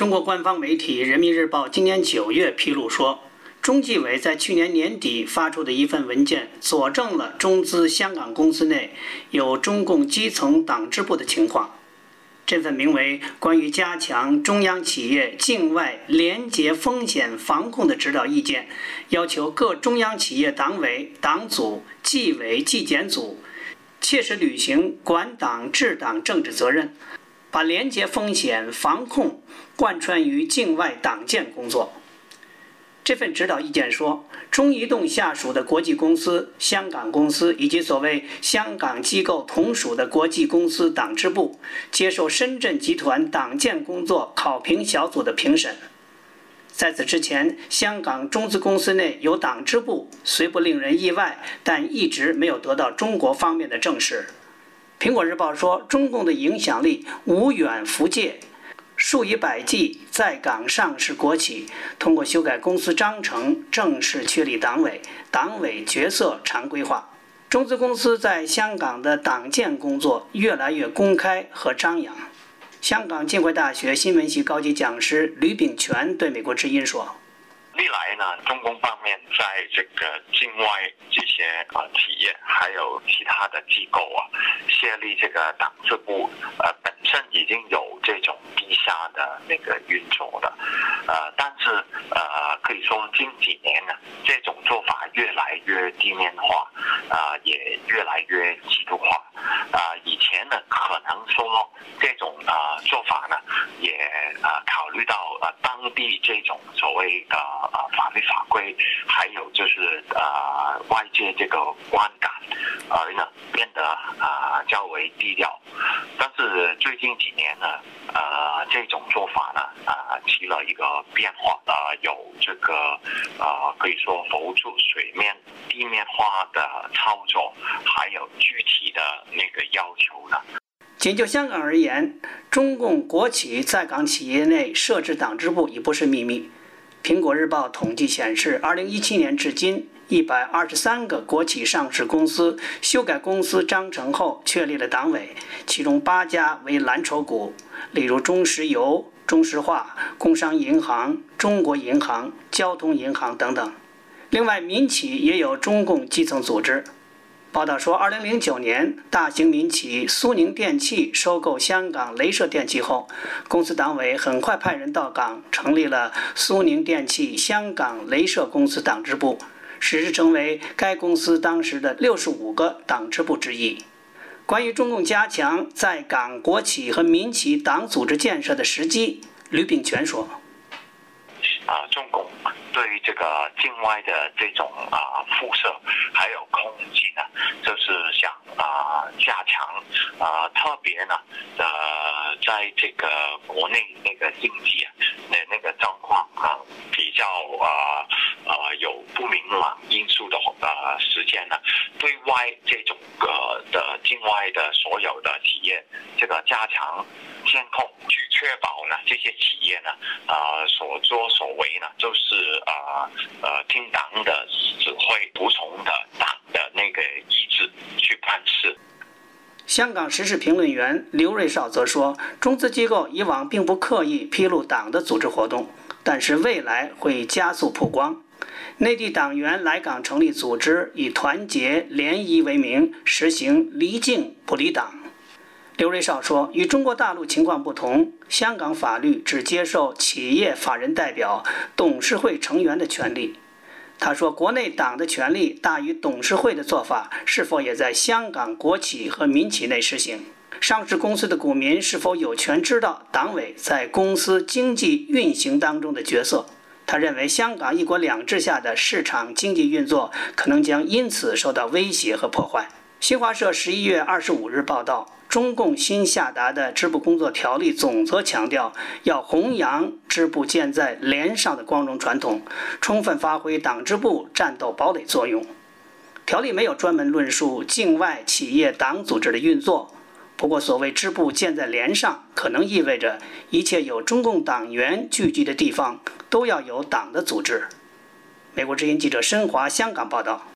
中国官方媒体《人民日报》今年9月披露说，中纪委在去年年底发出的一份文件佐证了中资香港公司内有中共基层党支部的情况。这份名为《关于加强中央企业境外廉洁风险防控的指导意见》，要求各中央企业党委、党组、纪委、纪检组切实履行管党治党政治责任，把廉洁风险防控贯穿于境外党建工作。这份指导意见说，中移动下属的国际公司、香港公司以及所谓香港机构同属的国际公司党支部，接受深圳集团党建工作考评小组的评审。在此之前，香港中资公司内有党支部，虽不令人意外，但一直没有得到中国方面的证实。苹果日报说，中共的影响力无远弗届，数以百计在港上市国企通过修改公司章程正式确立党委，党委角色常规化。中资公司在香港的党建工作越来越公开和张扬。香港浸会大学新闻系高级讲师吕秉权对美国之音说， 历来呢，中共方面在这个境外这些企业还有其他的机构设立这个党支部，本身已经有这种地下的那个运作的，但是可以说近几年呢，这种做法越来越地面化，也越来越制度化。以前呢，可能说这种做法呢，也考虑到当地这种所谓的法律法规，还有就是外界这个观感，而呢变得较为低调。但是最近几年呢，这种做法呢起了一个变化，有这个可以说浮出水面、地面化的操作，还有具体的那个要求呢。 仅就香港而言，中共国企在港企业内设置党支部已不是秘密。苹果日报统计显示，2017年至今，123个国企上市公司修改公司章程后确立了党委，其中8家为蓝筹股，例如中石油、中石化、工商银行、中国银行、交通银行等等。另外，民企也有中共基层组织。报道说，2009年，大型民企苏宁电器收购香港雷射电器后，公司党委很快派人到港，成立了苏宁电器香港雷射公司党支部，使之成为该公司当时的65个党支部之一。关于中共加强在港国企和民企党组织建设的时机，吕秉权说： 中共对于这个境外的这种辐射还有空气呢，就是想加强，特别呢在这个国内那个经济那个状况比较有不明朗因素的时间呢，对外这种的境外的所有的企业这个加强监控，去确保呢这些企业呢所作所为呢就是听党的指挥，服从的党的那个意志去办事。 香港时事评论员刘瑞绍则说，中资机构以往并不刻意披露党的组织活动，但是未来会加速曝光。内地党员来港成立组织，以团结联谊为名，实行离境不离党。刘瑞绍说，与中国大陆情况不同，香港法律只接受企业法人代表、董事会成员的权利。他说，国内党的权力大于董事会的做法，是否也在香港国企和民企内实行？上市公司的股民是否有权知道党委在公司经济运行当中的角色？他认为，香港一国两制下的市场经济运作可能将因此受到威胁和破坏。新华社11月25日报道，中共新下达的支部工作条例总则强调，要弘扬支部建在连上的光荣传统，充分发挥党支部战斗堡垒作用。条例没有专门论述境外企业党组织的运作，不过所谓支部建在连上，可能意味着一切有中共党员聚集的地方都要有党的组织。美国之音记者申华香港报道。